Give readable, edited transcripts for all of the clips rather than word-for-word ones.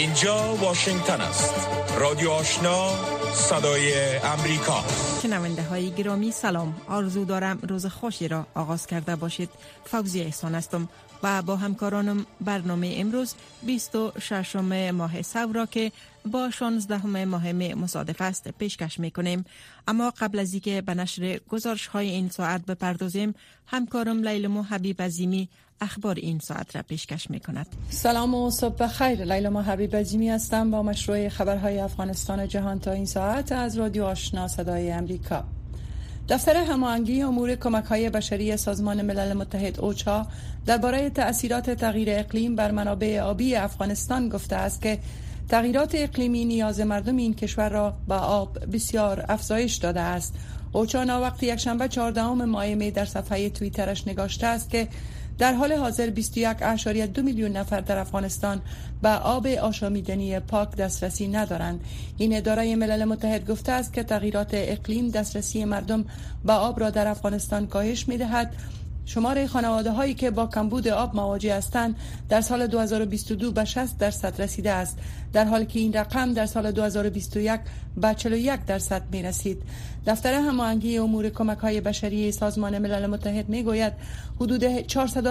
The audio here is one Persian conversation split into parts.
اینجا واشنگتن است. رادیو آشنا، صدای امریکا. شنونده های گرامی سلام، آرزو دارم روز خوشی را آغاز کرده باشید. فوزی احسان هستم و با همکارانم برنامه امروز 26 ماه سور را که با 16 ماه می مصادف است پیشکش میکنیم. اما قبل از اینکه به نشر گزارش های این ساعت بپردازیم، همکارم لیلا حبیب عظیمی اخبار این ساعت را پیشکش میکند. سلام و صبح بخیر. لیلا حبیب عظیمی هستم با مشروع خبرهای افغانستان و جهان تا این ساعت از رادیو آشنا صدای امریکا. دفتر هماهنگی امور کمک‌های بشری سازمان ملل متحد اوچا درباره تأثیرات تغییر اقلیم بر منابع آبی افغانستان گفته است که تغییرات اقلیمی نیاز مردم این کشور را به آب بسیار افزایش داده است. اوچا وقتی یکشنبه 14 ماه می در صفحه توییترش نگاشته است که در حال حاضر 21.2 میلیون نفر در افغانستان به آب آشامیدنی پاک دسترسی ندارند. این اداره ملل متحد گفته است که تغییرات اقلیم دسترسی مردم به آب را در افغانستان کاهش می‌دهد. شمار خانواده هایی که با کمبود آب مواجه هستند در سال 2022 به 60% رسیده است، در حالی که این رقم در سال 2021 به 41% می رسید. دفتر هماهنگی امور کمک‌های بشری سازمان ملل متحد می گوید حدود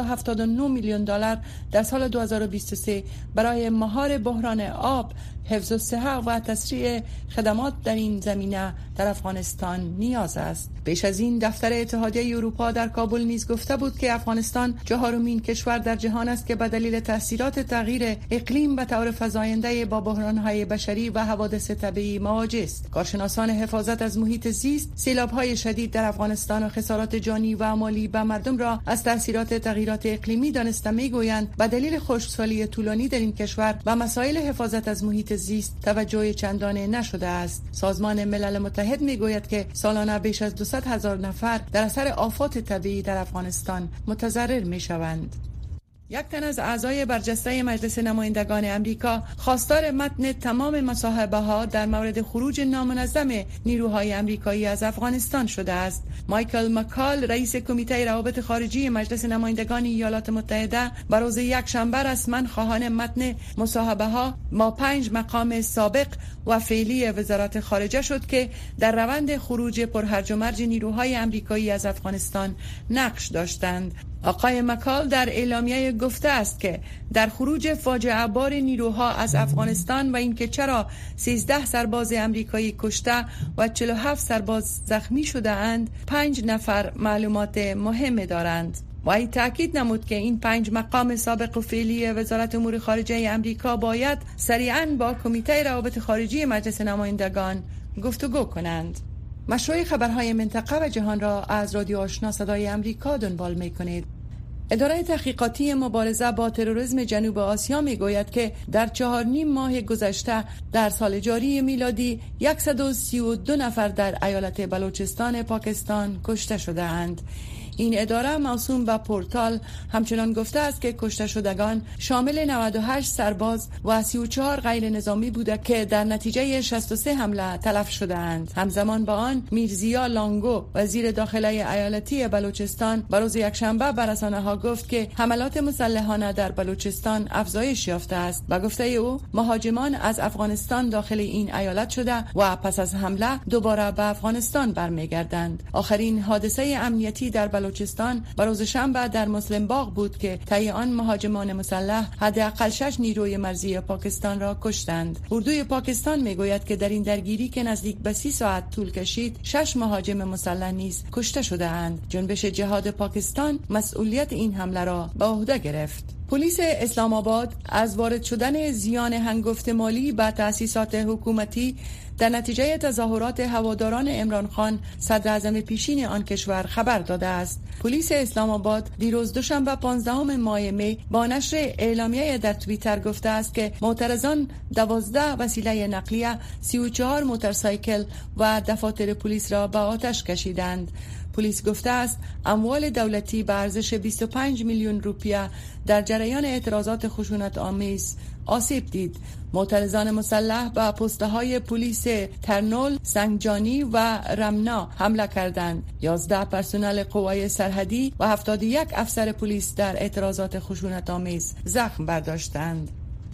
479 میلیون دلار در سال 2023 برای مهار بحران آب، حفظ الصحه و تسریع خدمات در این زمینه در افغانستان نیاز است. پیش از این دفتر اتحادیه اروپا در کابل نیز گفته بود که افغانستان چهارمین کشور در جهان است که به دلیل تاثیرات تغییر اقلیم به طور فزاینده با بحران‌های بشری و حوادث طبیعی مواجه است. کارشناسان حفاظت از محیط زیست سیلاب‌های شدید در افغانستان و خسارات جانی و مالی به مردم را از تاثیرات تغییرات اقلیمی دانسته می‌گویند به دلیل خشکسالی طولانی در این کشور و مسائل حفاظت از محیط زیست توجه چندانه نشده است. سازمان ملل متحد می‌گوید که سالانه بیش از 200,000 نفر در اثر آفات طبیعی در افغانستان متضرر می‌شوند. یک تن از اعضای برجسته مجلس نمایندگان امریکا خواستار متن تمام مصاحبه‌ها در مورد خروج نامنظم نیروهای امریکایی از افغانستان شده است. مایکل مکال، رئیس کمیته روابط خارجی مجلس نمایندگان ایالات متحده، به روز یکشنبه رسما خواهان متن مصاحبه‌ها با 5 مقام سابق و فعلی وزارت خارجه شد که در روند خروج پرهرج و مرج نیروهای امریکایی از افغانستان نقش داشتند. آقای مکال در اعلامیه گفته است که در خروج فاجعه بار نیروها از افغانستان و اینکه چرا 13 سرباز امریکایی کشته و 47 سرباز زخمی شده اند، 5 نفر معلومات مهم دارند. و ای تاکید نمود که این 5 مقام سابق و فعلی وزارت امور خارجه امریکا باید سریعاً با کمیته روابط خارجی مجلس نمایندگان گفتگو کنند. مشروع خبرهای منطقه و جهان را از رادیو آشنا صدای امریکا دنبال می‌کنید. اداره تحقیقاتی مبارزه با تروریسم جنوب آسیا میگوید که در 4.5 ماه گذشته در سال جاری میلادی 132 نفر در ایالت بلوچستان پاکستان کشته شده اند. این اداره موسوم به پورتال همچنان گفته است که کشته شدگان شامل 98 سرباز و 34 غیر نظامی بوده که در نتیجه 63 حمله تلف شده اند. همزمان با آن میرزیا لانگو، وزیر داخله ایالتی بلوچستان، به روز یکشنبه به رسانه‌ها گفت که حملات مسلحانه در بلوچستان افزایش یافته است. به گفته او مهاجمان از افغانستان داخل این ایالت شده و پس از حمله دوباره به افغانستان برمیگردند. آخرین حادثه امنیتی در بلوچستان به روز شنبه در مسلم باغ بود که طی آن مهاجمان مسلح حداقل 6 نیروی مرزی پاکستان را کشتند. اردوی پاکستان میگوید که در این درگیری که نزدیک به 30 ساعت طول کشید 6 مهاجم مسلح نیز کشته شده اند. جنبش جهاد پاکستان مسئولیت این حمله را به عهده گرفت. پلیس اسلام آباد از وارد شدن زیان هنگفت مالی به تأسیسات حکومتی در نتیجه تظاهرات هواداران عمران خان صدر اعظم پیشین آن کشور خبر داده است. پلیس اسلام آباد دیروز دوشنبه 15 ماه می با نشر اعلامیه در توییتر گفته است که معترضان 12 وسیله نقلیه، 34 موتورسایکل و دفاتر پلیس را به آتش کشیدند. پلیس گفته است اموال دولتی به ارزش 25 میلیون روپیه در جریان اعتراضات خشونت آمیز آسیب دید. معترضان مسلح به پست‌های پلیس ترنول، سنگجانی و رمنا حمله کردند. 11 پرسنل قوای سرحدی و 71 افسر پلیس در اعتراضات خشونت آمیز زخم برداشتند.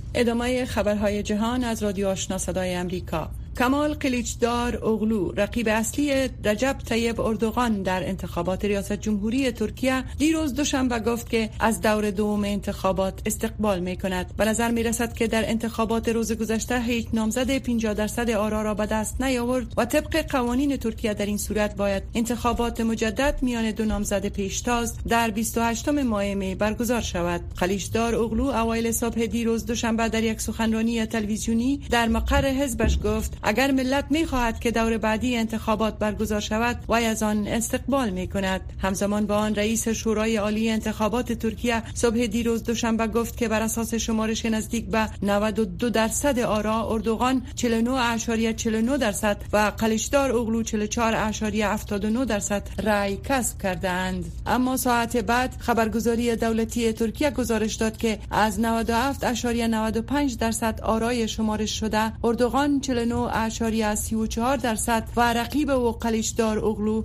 ادامه خبرهای جهان از رادیو آشنا صدای امریکا. کمال قلیچدار اوغلو، رقیب اصلی رجب طیب اردوغان در انتخابات ریاست جمهوری ترکیه، دیروز دوشنبه گفت که از دور دوم انتخابات استقبال می کند. به نظر می رسد که در انتخابات روز گذشته هیچ نامزد 50% آرا را به دست نیاورد و طبق قوانین ترکیه در این صورت باید انتخابات مجدد میان دو نامزد پیشتاز در 28 ماه می برگزار شود. قلیچدار اوغلو اوایل صبح دیروز دوشنبه در یک سخنرانی تلویزیونی در مقر حزبش گفت اگر ملت می‌خواهد که دور بعدی انتخابات برگزار شود وی از آن استقبال می‌کند. همزمان با آن رئیس شورای عالی انتخابات ترکیه صبح دیروز دوشنبه گفت که بر اساس شمارش نزدیک به 92% آرا اردوغان 49.49% و قلیچدار اوغلو 44.79% رأی کسب کردند. اما ساعت بعد خبرگزاری دولتی ترکیه گزارش داد که از 97.95% آرای شمارش شده اردوغان 49.34% و رقیب او قلیچدار اوغلو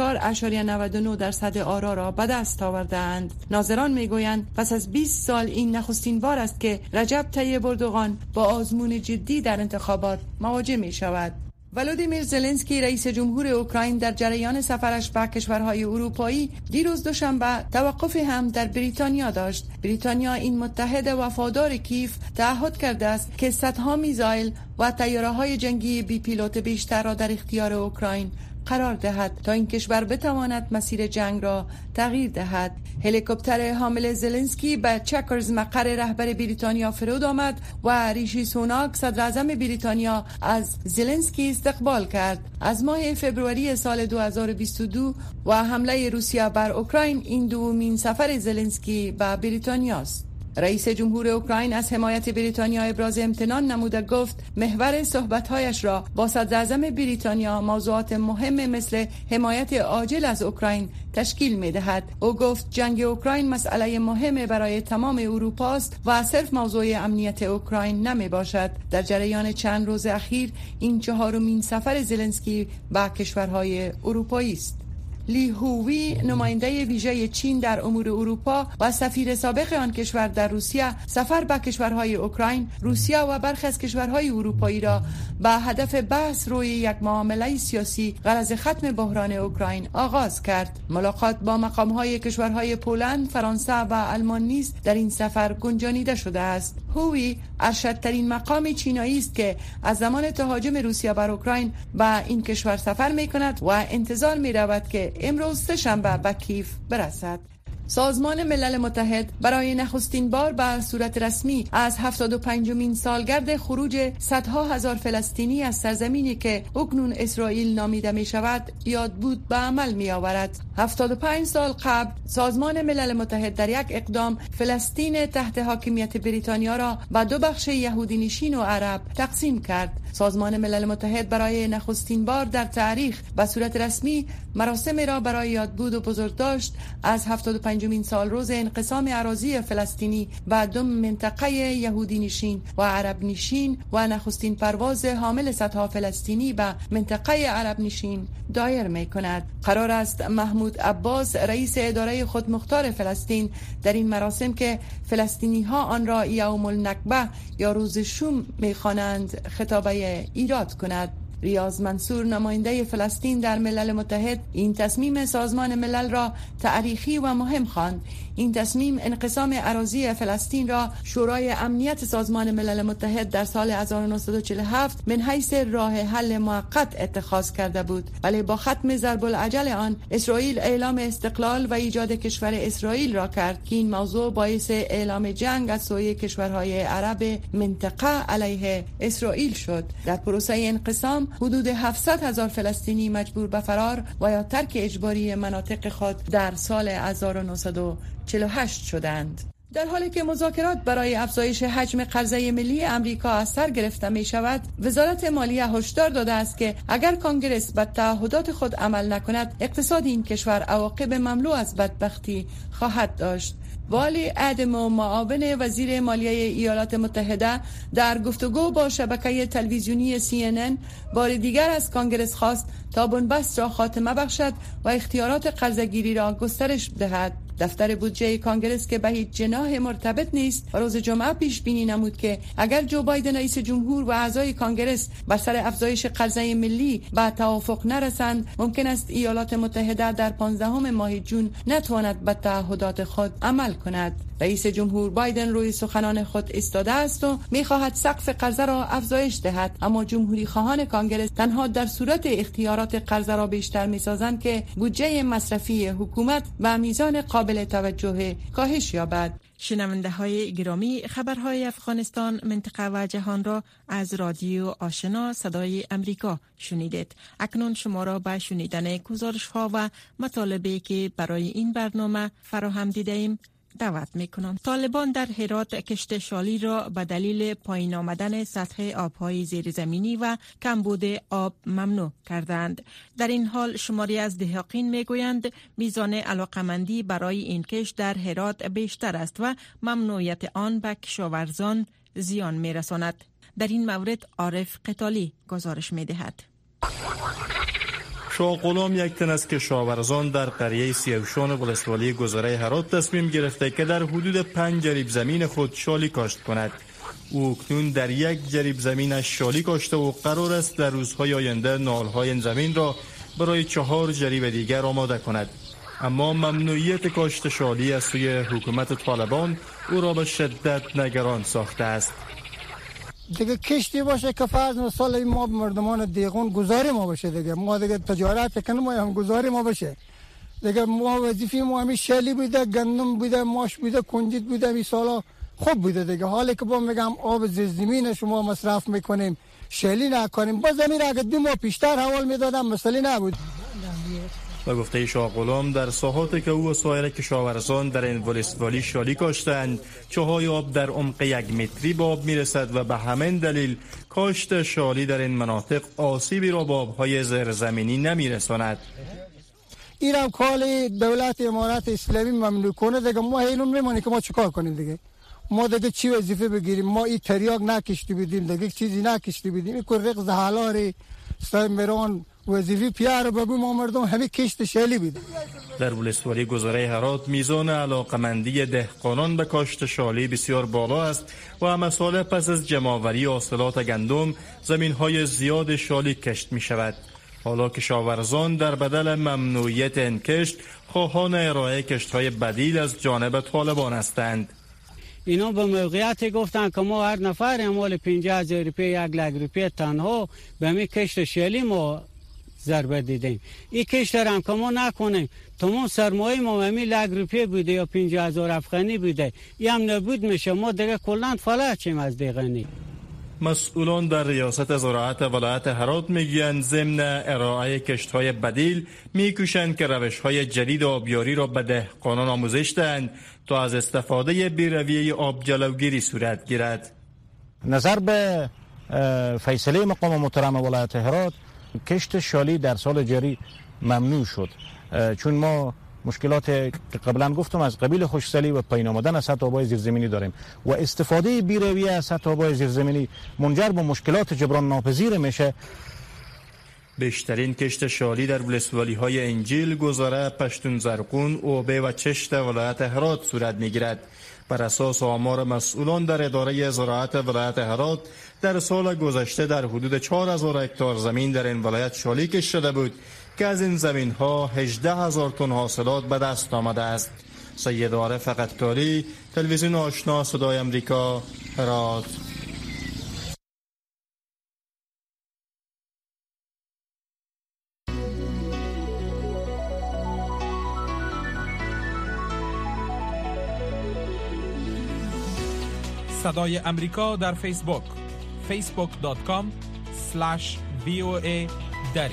44.99% آرا را به دست آوردند. ناظران میگویند پس از 20 سال این نخستین بار است که رجب طیب اردوغان با آزمون جدی در انتخابات مواجه می شود. ولودیمیر زلنسکی رئیس جمهور اوکراین در جریان سفرش به کشورهای اروپایی دیروز دوشنبه توقف هم در بریتانیا داشت. بریتانیا این متحد وفادار کیف تعهد کرده است که صدها میزایل و طیاره‌های جنگی بی پیلوت بیشتر را در اختیار اوکراین قرار دهد تا این کشور بتواند مسیر جنگ را تغییر دهد. هلیکوپتر حامل زلنسکی به چکرز مقر رهبر بریتانیا فرود آمد و ریشی سوناک صدر اعظم بریتانیا از زلنسکی استقبال کرد. از ماه فوریه سال 2022 و حمله روسیه بر اوکراین این دومین سفر زلنسکی به بریتانیا است. رئیس جمهور اوکراین از حمایت بریتانیا ابراز امتنان نموده گفت محور صحبت‌هایش را با صدر اعظم بریتانیا موضوعات مهم مثل حمایت عاجل از اوکراین تشکیل می‌دهد. او گفت جنگ اوکراین مسئله مهم برای تمام اروپا است و صرف موضوع امنیت اوکراین نمی‌باشد. در جریان چند روز اخیر این چهارمین سفر زلنسکی به کشورهای اروپایی است. لی هووی نماینده ویژه چین در امور اروپا و سفیر سابق آن کشور در روسیه سفر به کشورهای اوکراین، روسیه و برخی از کشورهای اروپایی را به هدف بحث روی یک معامله سیاسی غرض ختم بحران اوکراین آغاز کرد. ملاقات با مقام‌های کشورهای پولند، فرانسه و آلمان نیز در این سفر گنجانیده شده است. هووی ارشدترین مقام چینایی است که از زمان تهاجم روسیه بر اوکراین به این کشور سفر می‌کند و انتظار می‌رود که امروز سه‌شنبه به کیف برسد. سازمان ملل متحد برای نخستین بار به صورت رسمی از 75مین سالگرد خروج صدها هزار فلسطینی از سرزمینی که اکنون اسرائیل نامیده می شود یادبود به عمل می آورد. 75 سال قبل سازمان ملل متحد در یک اقدام فلسطین تحت حاکمیت بریتانیا را به دو بخش یهودی نشین و عرب تقسیم کرد. سازمان ملل متحد برای نخستین بار در تاریخ به صورت رسمی مراسم را برای یادبود و بزرگداشت از 75مین سالروز انقسام اراضی فلسطینی به دو منطقه یهودی نشین و عرب نشین و نخستین پرواز حامل صدها فلسطینی به منطقه عرب نشین دایر می کند. قرار است محمود عباس رئیس اداره خودمختار فلسطین در این مراسم که فلسطینی ها آن را یوم النکبه یا روز شوم می خوانند خطابه ایراد کند. ریاض منصور نماینده فلسطین در ملل متحد این تصمیم سازمان ملل را تاریخی و مهم خواند. این تصمیم انقسام اراضی فلسطین را شورای امنیت سازمان ملل متحد در سال 1947 من حیث راه حل موقت اتخاذ کرده بود، ولی با ختم ضرب العجل آن اسرائیل اعلام استقلال و ایجاد کشور اسرائیل را کرد که این موضوع باعث اعلام جنگ از سوی کشورهای عرب منطقه علیه اسرائیل شد. در پروسه انقسام حدود 700,000 فلسطینی مجبور به فرار و یا ترک اجباری مناطق خود در سال 1948 شدند. در حالی که مذاکرات برای افزایش حجم قرضه ملی امریکا از سر گرفته می شود، وزارت مالیه هشدار داده است که اگر کنگرس به تعهدات خود عمل نکند، اقتصاد این کشور عواقب مملو از بدبختی خواهد داشت. والی ادمو معاون وزیر مالیه ایالات متحده در گفتگو با شبکه تلویزیونی CNN بار دیگر از کانگرس خواست تا بنبست را خاتمه بخشد و اختیارات قرضه‌گیری را گسترش دهد. دفتر بودجه کانگرس که به هیچ جناح مرتبط نیست روز جمعه پیش بینی نمود که اگر جو بایدن رئیس جمهور و اعضای کانگرس بر سر افزایش قرضه ملی به توافق نرسند، ممکن است ایالات متحده در 15 ماه جون نتواند به تعهدات خود عمل کند. رئیس جمهور بایدن روی سخنان خود ایستاده است و می‌خواهد سقف قرضه را افزایش دهد، اما جمهوری خواهان کانگرس تنها در صورت اختیارات قرضه را بیشتر می‌سازند که بودجه مصرفی حکومت به میزان قابل توجه کاهش یابد. شنونده های گرامی، خبرهای افغانستان، منطقه و جهان را از رادیو آشنا صدای امریکا شنیدید. اکنون شما را به شنیدن گزارش ها و مطالبی که برای این برنامه فراهم دیده ایم دعوت میکنم. طالبان در هرات کشت شالی را به دلیل پایین آمدن سطح آبهای زیرزمینی و کمبود آب ممنوع کردند. در این حال شماری از دهقین میگویند میزان علاقمندی برای این کشت در هرات بیشتر است و ممنوعیت آن به کشاورزان زیان میرساند. در این مورد عارف قتالی گزارش میدهد. شاه غلام یک تن از کشاورزان در قریه سیوشان ولسوالی گذره هرات تصمیم گرفته که در حدود 5 جریب زمین خود شالی کاشت کند. او اکنون در 1 جریب زمینش شالی کاشته و قرار است در روزهای آینده نالهای این زمین را برای 4 جریب دیگر آماده کند. اما ممنوعیت کاشت شالی از سوی حکومت طالبان او را به شدت نگران ساخته است. دیگه کشتی باشه که فرض مثال ما مردمان دیگون گزاری ما باشه، دیگه ما دیگه تجارت کنیم ما هم گزاری ما باشه، دیگه ما وظیفه ما همین شلی بوده، گندم بوده، ماش بوده، کنجد بوده، این سالا خوب بوده دیگه. حالی که با میگم آب زیرزمین شما مصرف میکنیم شلی نکنیم، با زمین اگه 2 ماه پیشتر حوال میدادم مسئله نبود. و گفته شاه غلام در ساحاتی که او و سایر کشاورزان در این ولسوالی شالی کاشتند چاهای آب در عمق 1 متری به آب میرسد و به همین دلیل کاشت شالی در این مناطق آسیبی را به آبهای زیرزمینی نمیرساند. این هم کال دولت امارت اسلامی ممنوع کنه دیگه. ما اینون میمونیم که ما چیکار کنیم دیگه؟ ما دیگه چی وظیفه بگیریم؟ ما این تریاک نکشتی بدیم دیگه، چیزی نکشتی بدیم. این رقص حالاری سایمران وظیفه پیار بگو ما مردم همه کشت شالی بودیم. در ولسوالی گذره هرات میزان علاقمندی دهقانان به کاشت شالی بسیار بالا است و همه ساله پس از جمع‌آوری حاصلات گندم زمین‌های زیاد شالی کشت می شود. حالا کشاورزان در بدل ممنوعیت این کشت خواهان ارائه کشت‌های بدیل از جانب طالبان هستند. اینا به موقعیت گفتن که ما هر نفر اموال 50,000 روپیه 1 لک روپیه تنها به می کشت شالی ما ضربه دیدیم. این کشت هم که ما نکنیم تمام سرمایه ما همین 1 لک روپیه بوده یا 50,000 افغانی بوده، این هم نبود میشه، ما دیگه کلان فلج شیم از دیگنی. مسئولان در ریاست زراعت ولایت هرات میگویند ضمن ارائه کشت‌های بدیل میکوشند که روش‌های جدید آبیاری را به دهقانان آموزش دهند تا از استفاده بی‌رویه آب جلوگیری صورت گیرد. نظر به فیصله مقام محترم ولایت هرات کشت شالی در سال جاری ممنوع شد، چون ما مشکلات که قبلا گفتم از قبیل خشکسالی و پایین آمدن از سطح آب‌های زیرزمینی داریم و استفاده بی‌رویه از سطح آب‌های زیرزمینی منجر به مشکلات جبران ناپذیر میشه. بیشترین کشت شالی در ولسوالی‌های انجیل، گذره، پشتون زرقون، اوبه و چشت ولایت هرات صورت می‌گیرد. بر اساس آمار مسئولان در اداره زراعت ولایت هرات در سال گذشته در حدود 4,000 هکتار زمین در این ولایت شالی کشته شده بود که از این زمین‌ها 18,000 تن حاصلات به دست آمده است. سید عارف قتالی، تلویزیون آشنا صدای امریکا، هرات. صدای امریکا در فیسبوک facebook.com/VOA دری.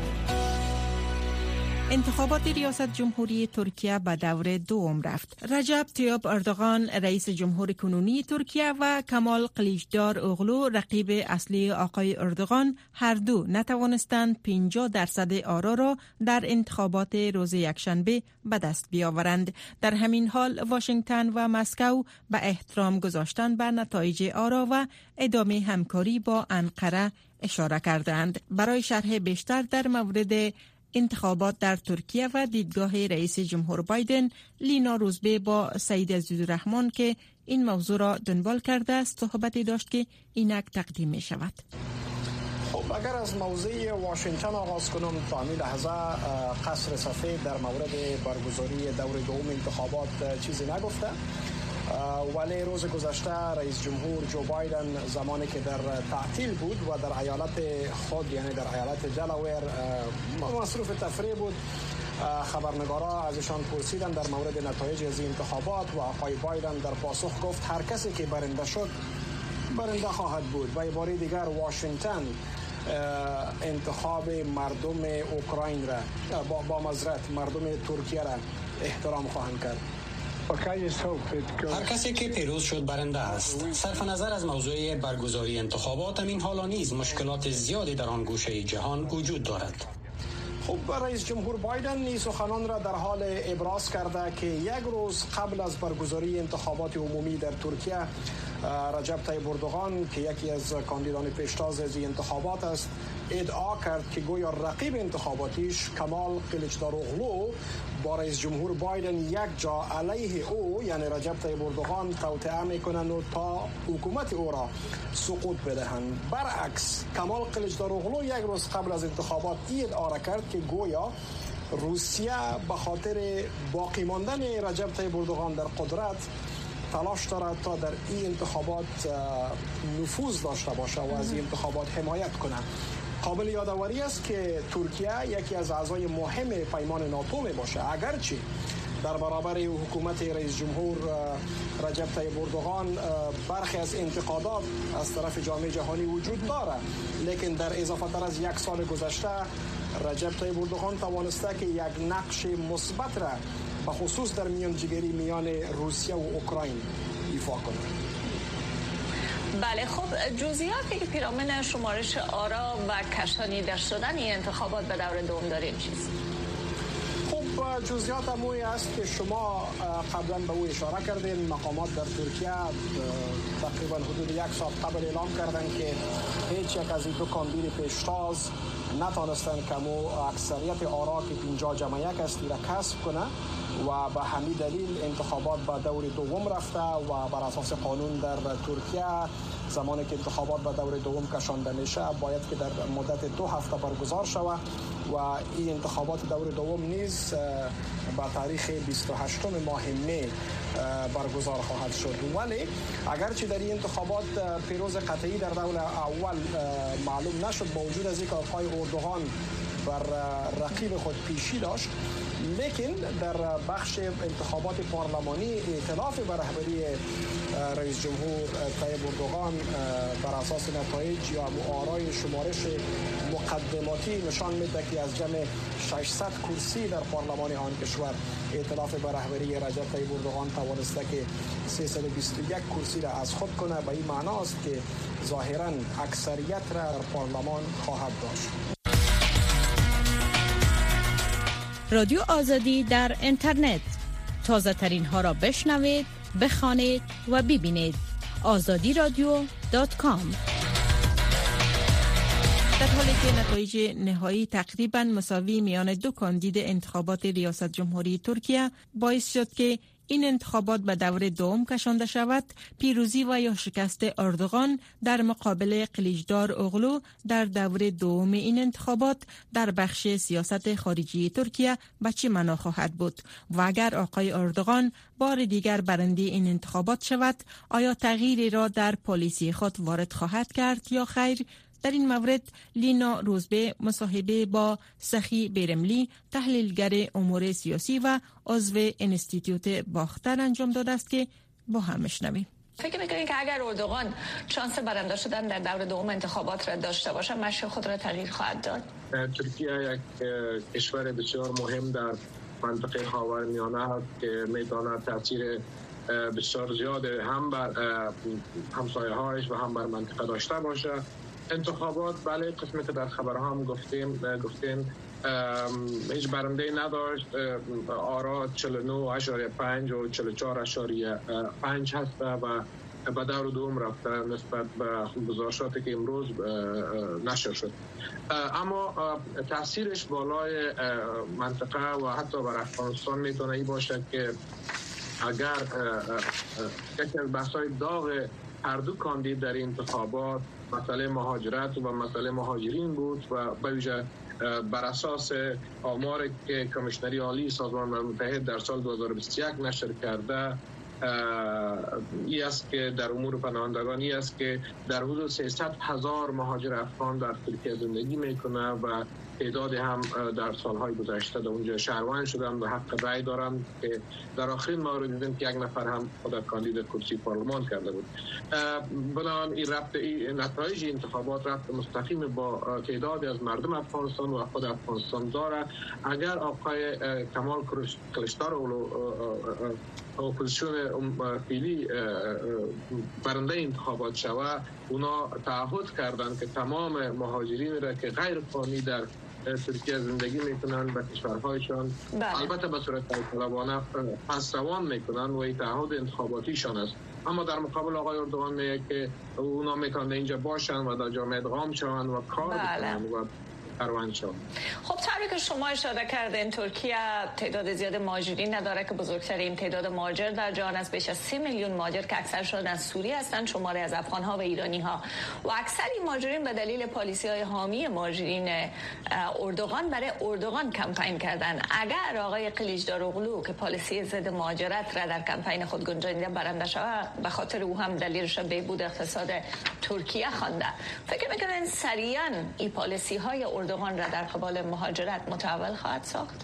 انتخابات ریاست جمهوری ترکیه به دور دوم رفت. رجب طیب اردوغان رئیس جمهور کنونی ترکیه و کمال کلیچدار اوغلو رقیب اصلی آقای اردوغان هر دو نتوانستند 50% آرا را در انتخابات روز یکشنبه به دست بیاورند. در همین حال واشنگتن و مسکو به احترام گذاشتن به نتایج آرا و ادامه همکاری با انقره اشاره کردند. برای شرح بیشتر در مورد انتخابات در ترکیه و دیدگاه رئیس جمهور بایدن، لینا روزبه با سعید عزیزالرحمن که این موضوع را دنبال کرده است صحبتی داشت که اینک تقدیم می شود. خب اگر از موضوع واشنگتن آغاز کنم، تا همین لحظه قصر سفید در مورد برگزاری دور دوم انتخابات چیزی نگفته، ولی روز گذشته رئیس جمهور جو بایدن زمانی که در تعطیل بود و در ایالت خود یعنی در ایالت دلاویر مصروف تفریح بود، خبرنگارا ازشان پرسیدن در مورد نتایج از انتخابات و آقای بایدن در پاسخ گفت هر کسی که برنده شد برنده خواهد بود و بار دیگر واشنگتن انتخاب مردم اوکراین را با معذرت مردم ترکیه را احترام خواهند کرد. هر کسی که پیروز شد برنده است. صرف نظر از موضوع برگزاری انتخابات، این حالا نیز مشکلات زیادی در آن گوشه جهان وجود دارد. خب رئیس جمهور بایدن این سخنان را در حال ابراز کرده که یک روز قبل از برگزاری انتخابات عمومی در ترکیه، رجب طیب اردوغان که یکی از کاندیدان پیشتاز از انتخابات است ادعا کرد که گویا رقیب انتخاباتیش کمال کلیچداروغلو با رئیس جمهور بایدن یک جا علیه او یعنی رجب طیب اردوغان توطئه میکنند و تا حکومت او را سقوط بدهند. برعکس کمال کلیچداروغلو یک روز قبل از انتخابات ادعا را کرد که گویا روسیه به خاطر باقی ماندن رجب طیب اردوغان در قدرت تلاش دارد تا در این انتخابات نفوذ داشته باشه و از این انتخابات حمایت کنه. قابل یادآوری است که ترکیه یکی از اعضای مهم پیمان ناتو می باشه، اگرچه در برابر حکومت رئیس جمهور رجب طیب اردوغان برخی از انتقادات از طرف جامعه جهانی وجود داره، لیکن در اضافه تر از یک سال گذشته رجب طیب اردوغان توانسته که یک نقش مثبت را به خصوص در میانجیگری میان روسیه و اوکراین ایفا کنه. بله، خب جزئیاتی که پیرامون شمارش آرا و کشانیده شدن این انتخابات به دور دوم داریم چیست؟ خب جزئیات اموی است که شما قبلا به او اشاره کردین. مقامات در ترکیه تقریبا حدود یک ساعت قبل اعلام کردن که هیچ یک از این دو کاندید پیشتاز نتانستن که اکثریت آرا که 50-1 است را کسب کنه و به همین دلیل انتخابات به دور دوم رفته و بر اساس قانون در ترکیه زمانی که انتخابات به دور دوم کشانده میشه باید که در مدت 2 هفته برگزار شود و این انتخابات دور دوم نیز به تاریخ 28 ماه می برگزار خواهد شد. ولی اگرچه در این انتخابات پیروز قطعی در دور اول معلوم نشد با وجود از اینکه آقای اردوغان بر رقیب خود پیشی داشت، لیکن در بخش انتخابات پارلمانی ائتلاف به رهبری رئیس جمهور طیب اردوغان بر اساس نتایج یا آرای شمارش مقدماتی نشان میده که از جمع 600 کرسی در پارلمان آن کشور ائتلاف به رهبری رجب طیب اردوغان توانسته که 321 کرسی را از خود کنه. به این معنا است که ظاهرا اکثریت را در پارلمان خواهد داشت. رادیو آزادی در اینترنت، تازه ترین ها را بشنوید، بخوانید و ببینید. azadiradio.com. در حالی که نتایج نهایی تقریباً مساوی میان دو کاندید انتخابات ریاست جمهوری ترکیه باعث شد که این انتخابات به دور دوم کشانده شود، پیروزی و یا شکست اردوغان در مقابل کلیچدار اوغلو در دور دوم این انتخابات در بخش سیاست خارجی ترکیه به چه معنا خواهد بود و اگر آقای اردوغان بار دیگر برنده این انتخابات شود آیا تغییری را در پالیسی خود وارد خواهد کرد یا خیر؟ در این مورد لینا روزبه مصاحبه با سخی بیرملی، تحلیلگر امور سیاسی و عضو انستیتوت باختر انجام داده است که با هم میشنویم. فکر میکنید که اگر اردوغان شانس برنده شدن در دور دوم انتخابات را داشته باشه مشی خود را تغییر خواهد داد؟ ترکیه یک کشور بسیار مهم در منطقه خاورمیانه است که میتواند تاثیر بسیار زیاد هم بر همسایه‌هایش و هم بر منطقه داشته باشه. انتخابات بله، قسمی که در خبرها هم گفتیم هیچ برنده نداشت. آرا 49.5 و 44.5 هست و به دور دوم رفته نسبت به گزارشاتی که امروز نشر شد. اما تاثیرش بالای منطقه و حتی بر افغانستان میتونه ای باشه که اگر یکی از بحث‌های داغ هر دو کاندید در انتخابات مسئله مهاجرت و مسئله مهاجرین بود و به ویژه بر اساس آماری که کمیشنری عالی سازمان ملل متحد در سال 2021 نشر کرده ای است که در امور پناهندگان ای است که در حدود 300,000 مهاجر افغان در ترکیه زندگی میکنه و تعداد هم در سالهای گذشته در اونجا شهروند شدن و حق رای دارن که در آخرین مورد دیدیم که یک نفر هم خود کاندید کرسی پارلمان کرده بود. بنابراین این ربط نتایج انتخابات ربط مستقیم با تعداد از مردم افغانستان و خود افغانستان داره. اگر آقای کمال کلشدارولو اپوزیسیون فعلی برنده انتخابات شود، اونا تعهد کردند که تمام مهاجرین را که غیر قانونی در ترکیه زندگی میکنن به کشورهایشان البته به صورت طلبانه پس روان میکنن و این تعهد انتخاباتیشان است. اما در مقابل آقای اردوغان میگه که اونا میتونن اینجا باشن و در جامعه ادغام شون و کار بکنن و خب طوری که شما اشاره کردین ترکیه تعداد زیاد مهاجرین نداره که بزرگترین تعداد مهاجر در جهان است، بیش از 30 میلیون مهاجر که اکثرشون از سوریه هستند، شماره از افغان‌ها و ایرانی‌ها و اکثر این مهاجرین به دلیل پالیسی‌های حامی مهاجرین اردوغان برای اردوغان کمپین کردن. اگر آقای قلیچداروغلو که پالیسی ضد مهاجرت را در کمپین خود گنجانیده برنده شود، به خاطر او هم دلیلش بهبود اقتصاد ترکیه خوانده، فکر می‌کنین سریعاً این پالیسی‌های اردوغان را در قبال مهاجرت متحول خواهد ساخت؟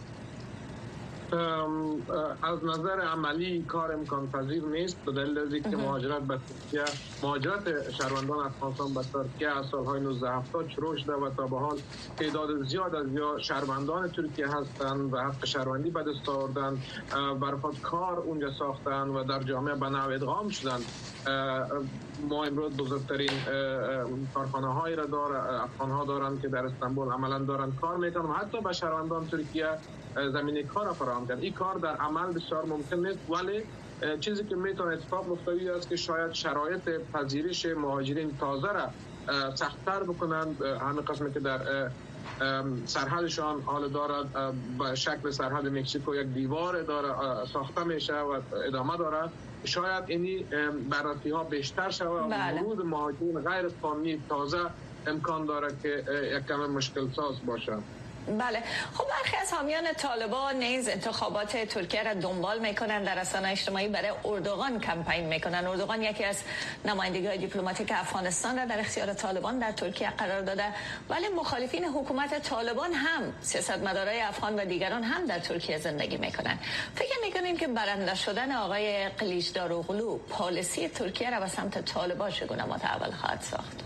از نظر عملی کار امکان پذیر نیست به دلیل از اینکه مهاجرت به ترکیه، مهاجرت شهروندان افغانستان به ترکیه از سالهای 1970 شروع شده و تا به حال تعداد زیاد از شهروندان ترکیه هستند و حق شهروندی به دست آوردن، برای خود کار اونجا ساختن و در جامعه به نوع ادغام شدن. ما امروز بزرگترین کارخانه هایی را افغان ها دارند که در استانبول عملا دارن کار میکنن و حتی به شهروندان ترکیه زمینه کار فراهم کردن. این کار در عمل بسیار ممکن نیست، ولی چیزی که میتونه اتفاق بیفته است که شاید شرایط پذیرش مهاجرین تازه را سخت‌تر بکنند. همین قسمی که در سرحدشان حال دارد به شکل سرحد مکزیکو یک دیوار داره ساخته میشه و ادامه داره، شاید اینی بررسی ها بیشتر شود و ورود مهاجرین غیر قانونی تازه امکان داره که یک کم مشکل ساز باشه. بله، خب برخی از حامیان طالبان نیز انتخابات ترکیه را دنبال میکنن، در رسانه‌های اجتماعی برای اردوغان کمپین میکنن. اردوغان یکی از نمایندگی‌های دیپلماتیک افغانستان را در اختیار طالبان در ترکیه قرار داده، ولی مخالفین حکومت طالبان هم سیاستمدارای افغان و دیگران هم در ترکیه زندگی میکنن. فکر میکنیم که برنده شدن آقای قلیچداروغلو پالیسی ترکیه را به سمت طالبان چگونه متحول خواهد ساخت؟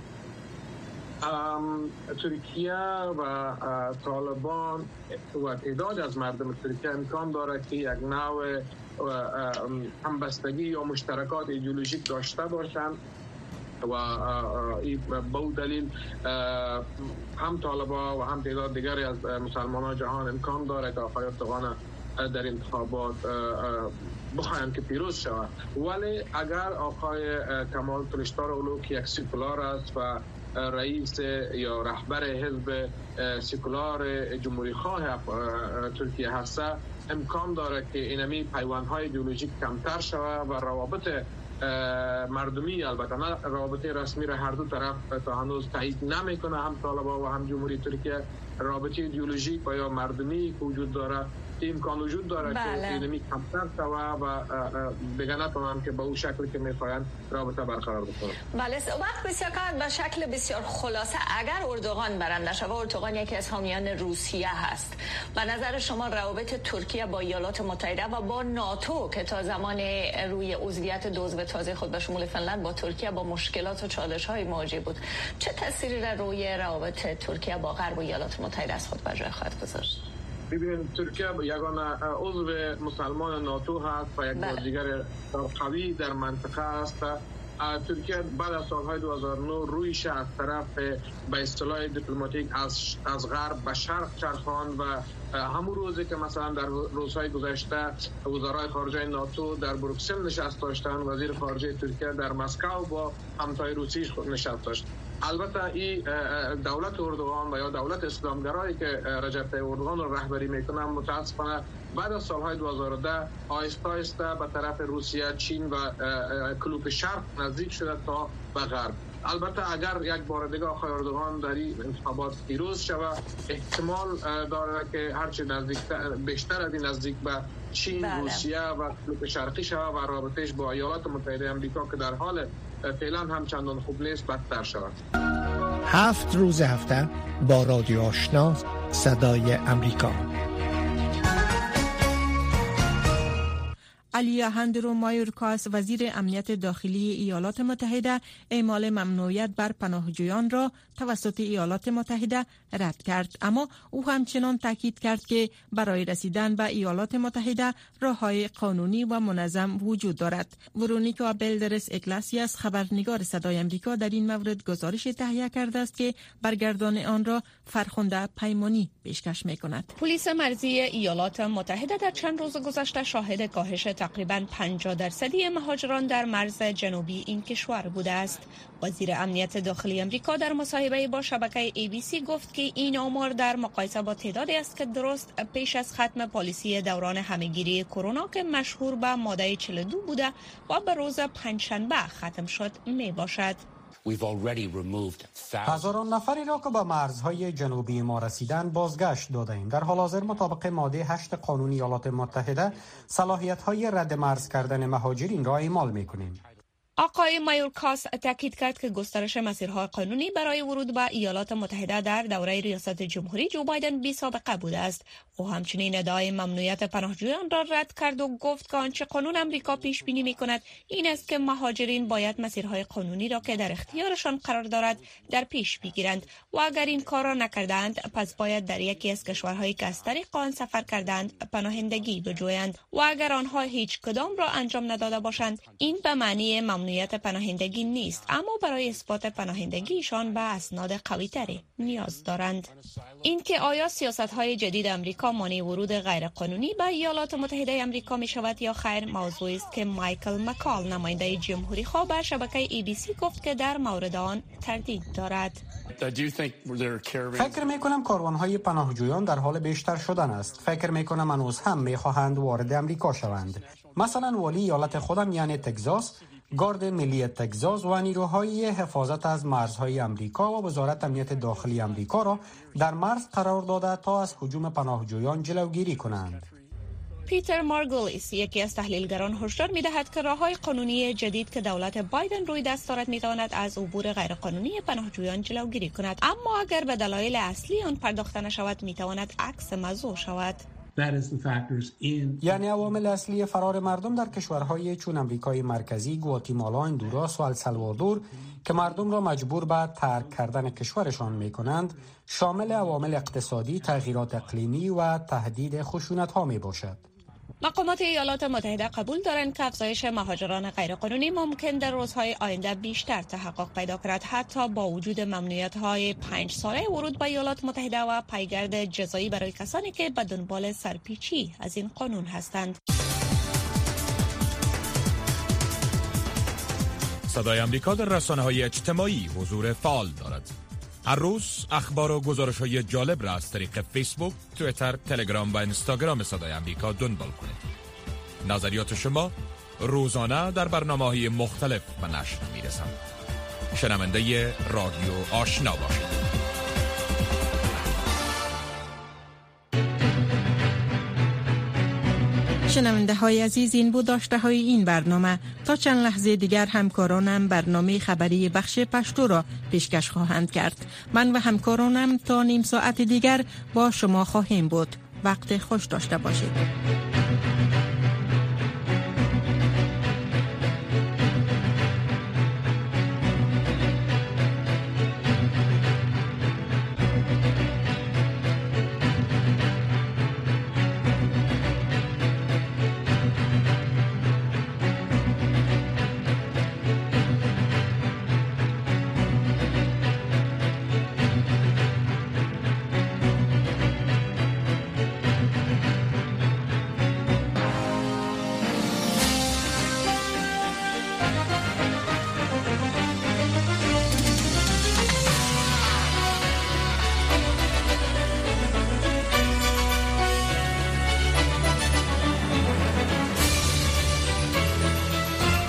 ترکیه و طالبان و تعداد از مردم ترکیه امکان داره که یک نوع همبستگی یا مشترکات ایدئولوژیک داشته باشند و به اون دلیل هم طالبان و هم تعداد دیگری از مسلمانان جهان امکان داره که آقای اردوغان در انتخابات بخواهند که پیروز شود. ولی اگر آقای کمال کلشداروغلو که یک سکولار است و رئیس یا رهبر حزب سکولار جمهوری خواه ترکیه هست، امکان داره که اینمی پیوندهای ایدئولوژیک کمتر شود و روابط مردمی، البته نه روابط رسمی را هر دو طرف تا هنوز تایید نمیکنه، هم طالبان و هم جمهوری ترکیه، رابطه ایدئولوژیک و یا مردمی که وجود داره امکان وجود داره که اینمی کمتر شود و دیگه نتونن که با اون شکلی که میخواین رابطه برقرار بکنن. بله، وقت بسیار کم به شکل بسیار خلاصه، اگر اردوغان برنده شود، اردوغان یکی از حامیان روسیه هست، به نظر شما روابط ترکیه با ایالات متحده و با ناتو که تا زمان روی عضویت عضو تازه خود به شمول فنلند با ترکیه با مشکلات و چالش‌های مواجه بود، چه تأثیری را روی روابط ترکیه با غرب و ایالات متحده از خود به جای خواهد گذاشت؟ ببینید، ترکیه یگانه عضو مسلمان ناتو هست و یک بازیگر قوی در منطقه است. ترکیه بعد از سالهای 2009 رویش از طرف به اصطلاح دیپلماتیک از غرب به شرق چرخاند و همون روزی که مثلا در روزهای گذشته وزرای خارجه ناتو در بروکسل نشست داشتند، وزیر خارجه ترکیه در مسکو با همتای روسیش نشست داشت. البته این دولت اردوغان و یا دولت اسلامگرایی که رجب طیب اردوغان رو رهبری میکنه متاسفانه بعد از سالهای 2010 آهسته آهسته به طرف روسیه، چین و کلوپ شرق نزدیک شده تا به غرب. البته اگر یک بار دیگه آقای اردوغان در این انتخابات پیروز شود، احتمال داره که هرچی بیشتر از این نزدیک به چین، روسیه و کلوپ شرقی شود و رابطهش با ایالات متحده آمریکا که در حال فعلا هم چندان خوب نیست بدتر شود. 7 روز هفته با رادیو آشنا صدای امریکا. آلیا هندرو مایورکاس وزیر امنیت داخلی ایالات متحده اعمال ممنوعیت بر پناهجویان را توسط ایالات متحده رد کرد، اما او همچنان تاکید کرد که برای رسیدن به ایالات متحده راه‌های قانونی و منظم وجود دارد. ورونیکا بلدرس اگلاسیاس خبرنگار صدای آمریکا در این مورد گزارش تهیه کرده است که برگردان آن را فرخنده پیمانی پیشکش می‌کند. پلیس مرزی ایالات متحده در چند روز گذشته شاهد کاهش تقریباً 50% مهاجران در مرز جنوبی این کشور بوده است. وزیر امنیت داخلی آمریکا در مصاحبه با شبکه ABC گفت که این آمار در مقایسه با تعدادی است که درست پیش از ختم پالیسی دوران همهگیری کرونا که مشهور به ماده 42 بوده و به روز پنجشنبه ختم شد می باشد. هزاران نفری را که به مرزهای جنوبی ما رسیدن بازگشت دادیم. در حال حاضر مطابق ماده 8 قانون ایالات متحده صلاحیت‌های رد مرز کردن مهاجرین را اعمال می‌کنیم. آقای مایورکاس تاکید کرد که گسترش مسیرهای قانونی برای ورود به ایالات متحده در دوره ریاست جمهوری جو بایدن بی سابقه بوده است. او همچنین ادعای ممنوعیت پناهجویان را رد کرد و گفت که آنچه قانون آمریکا پیش بینی می‌کند این است که مهاجرین باید مسیرهای قانونی را که در اختیارشان قرار دارد در پیش بگیرند و اگر این کار را نکردند پس باید در یکی از کشورهایی که از طریق آن سفر کردند پناهندگی بجویند و اگر آنها هیچ کدام را انجام نداده باشند این به معنی ممنوعیت پناهندگی نیست، اما برای اثبات پناهندگیشان به اسناد قوی‌تری نیاز دارند. اینکه آیا سیاست‌های جدید آمریکا مانع ورود غیرقانونی به ایالات متحده آمریکا می شود یا خیر موضوعی است که مایکل مکال نماینده جمهوری‌خواه به شبکه ABC گفت که در مورد آن تردید دارد. فکر می‌کنم کاروان‌های پناهجویان در حال بیشتر شدن است. فکر می‌کنم هنوز هم می‌خواهند وارد آمریکا شوند. مثلا والی ایالت خودم یعنی تگزاس، گارد ملی تگزاس و نیروهای حفاظت از مرزهای آمریکا و وزارت امنیت داخلی آمریکا را در مرز قرار داده تا از هجوم پناهجویان جلوگیری کنند. پیتر مارگولیس یکی از تحلیلگران هشدار می‌دهد که راه‌های قانونی جدید که دولت بایدن روی دست دارد می‌تواند از عبور غیرقانونی پناهجویان جلوگیری کند، اما اگر به دلایل اصلی آن پرداخته نشود می‌تواند عکس موضوع شود. یعنی عوامل اصلی فرار مردم در کشورهای چون امریکای مرکزی، گواتیمالا، هندوراس و السالوادور که مردم را مجبور به ترک کردن کشورشان می‌کنند، شامل عوامل اقتصادی، تغییرات اقلیمی و تهدید خشونت‌ها می‌باشد. مقامات ایالات متحده قبول دارند که افزایش مهاجران غیرقانونی ممکن در روزهای آینده بیشتر تحقق پیدا کند، حتی با وجود ممنوعیت‌های 5 ساله ورود به ایالات متحده و پیگرد جزایی برای کسانی که به دنبال سرپیچی از این قانون هستند. صدای آمریکا در رسانه‌های اجتماعی حضور فعال دارد. هر روز اخبار و گزارش‌های جالب را از طریق فیسبوک، توییتر، تلگرام و اینستاگرام صدای آمریکا دنبال کنید. نظریات شما روزانه در برنامه‌های مختلف به نشر می‌رسند. شنونده رادیو آشنا باشید. شنونده های عزیز، این بود داشته های این برنامه. تا چند لحظه دیگر همکارانم برنامه خبری بخش پشتو را پیشکش خواهند کرد. من و همکارانم تا نیم ساعت دیگر با شما خواهیم بود. وقت خوش داشته باشید.